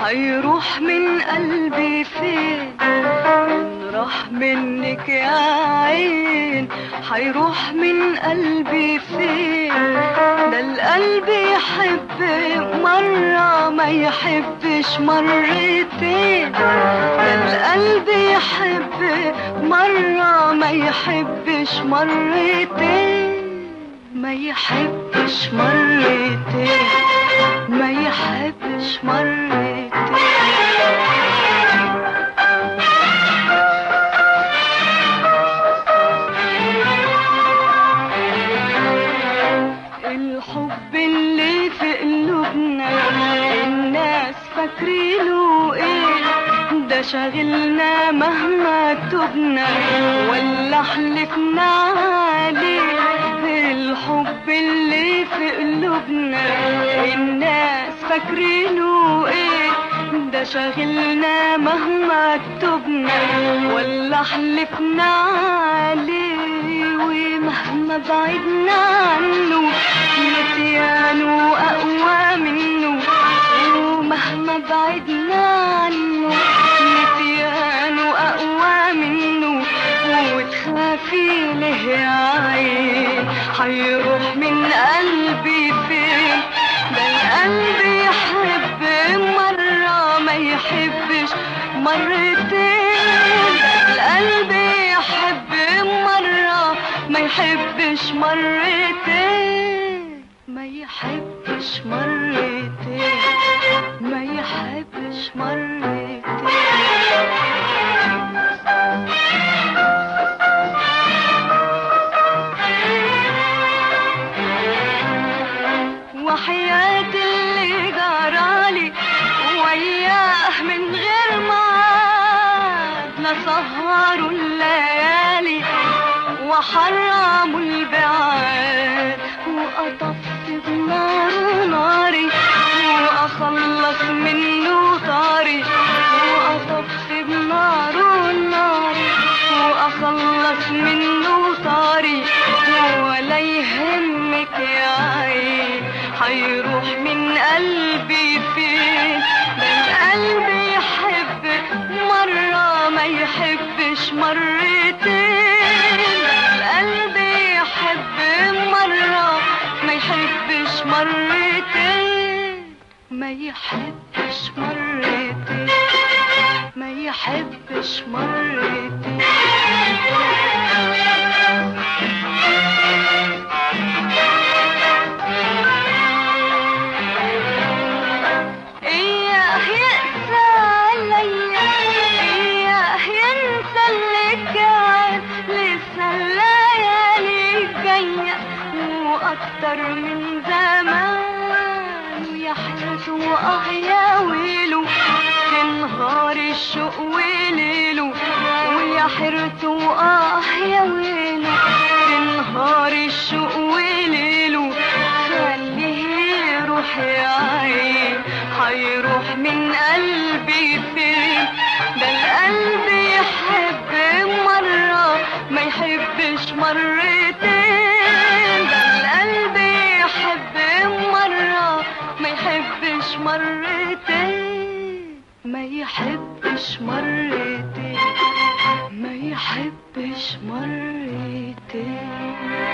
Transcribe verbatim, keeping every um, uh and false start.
هيروح من قلبي فين؟ راح منك يا عين، هيروح من قلبي فين؟ ده القلب يحب مرة ما يحبش مرتين، ده القلب يحب مرة ما يحبش مرتين، ما يحبش مرتين، ما يحبش مرتين. الحب اللي في قلوبنا الناس فاكرينه ايه؟ ده شاغلنا مهما تبنا ولا حلفنا عليه. الحب اللي في قلوبنا الناس فاكرينه ايه؟ ده شاغلنا مهما تبنا ولا حلفنا عليه. ومهما بعدنا عنه نسيانه أقوى منه، ومهما بعدنا عنه نسيانه أقوى منه. وتخافي له يا عين هيروح من قلبي فين؟ ده القلب يحب مرة ما يحبش مرتين، ده القلب يحب مرة ما يحبش مرتين، ما يحبش مرتين، ما يحبش مرتين. وحياة اللي جرالي وياه من غير ميعاد، لسهروا الليالي وحرموا البعاد، وأطفي بنار ناري وأخلص منه طاري، وأطفي بنار ناري وأخلص منه طاري. ولا يهمك يا عين هيروح من قلبي فين؟ ده القلب يحب مرة ما يحبش مرتين، ده القلب يحب مرة ما يحبش مرتين، ما يحبش مرتين، ما يحبش مرتين. أكتر من زمان ويحرس وآه يا ويلو في نهار الشوق وليله، ويحرس وآه يا ويلو في نهار الشوق وليله. خليه يروح يا عين هيروح من قلبي فين؟ ده القلب يحب مرة ما يحبش مرتين، ده القلب يحب مرة ما يحبش مرتين، ما يحبش مرتين، ما يحبش مرتين.